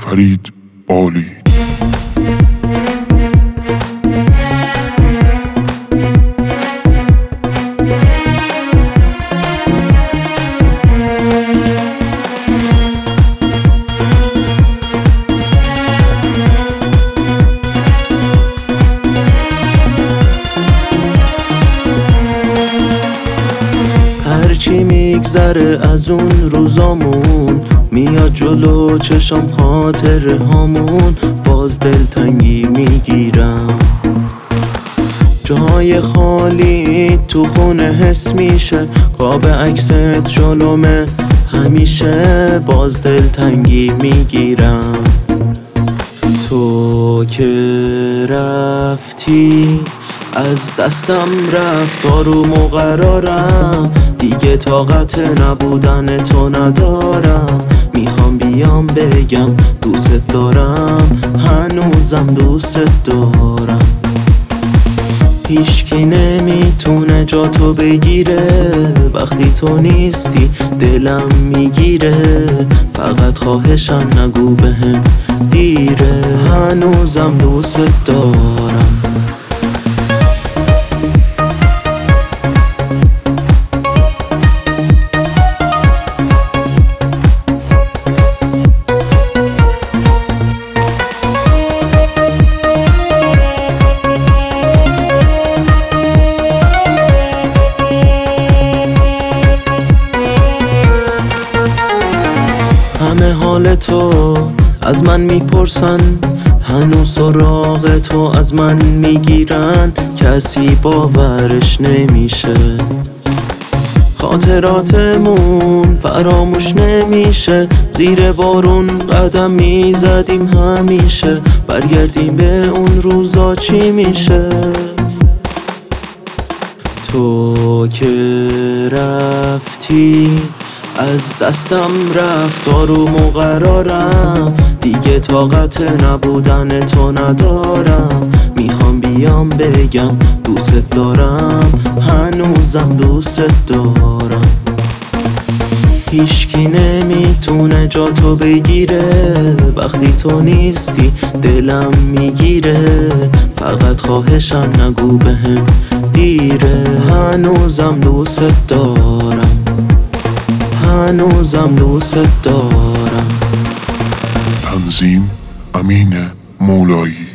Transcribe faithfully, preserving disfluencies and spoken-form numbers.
فرید بالی. هرچی میگذره از اون روزامون میاد جلو چشم خاطر هامون، باز دلتنگی میگیرم. جای خالی تو خونه حس میشه، قاب عکست جلومه همیشه، باز دلتنگی میگیرم. تو که رفتی از دستم رفت آروم و قرارم، دیگه طاقت نبودن تو ندارم. میخوام بیام بگم دوست دارم، هنوزم دوست دارم. هیچکی نمیتونه جا تو بگیره، وقتی تو نیستی دلم میگیره. فقط خواهشم نگو بهم دیره، هنوزم دوست دارم. همه حال تو از من میپرسن، هنوز سراغ تو از من میگیرن. کسی باورش نمیشه، خاطراتمون فراموش نمیشه. زیر بارون قدم میزدیم همیشه، برگردیم به اون روزا چی میشه؟ تو که رفتی از دستم رفت آروم و قرارم، دیگه طاقت نبودن تو ندارم. میخوام بیام بگم دوست دارم، هنوزم دوست دارم. هیچکی نمیتونه جا تو بگیره، وقتی تو نیستی دلم میگیره. فقط خواهشم نگو بهم دیره، هنوزم دوست دارم، هنوزم دوست دارم. تنظیم امین مولایی.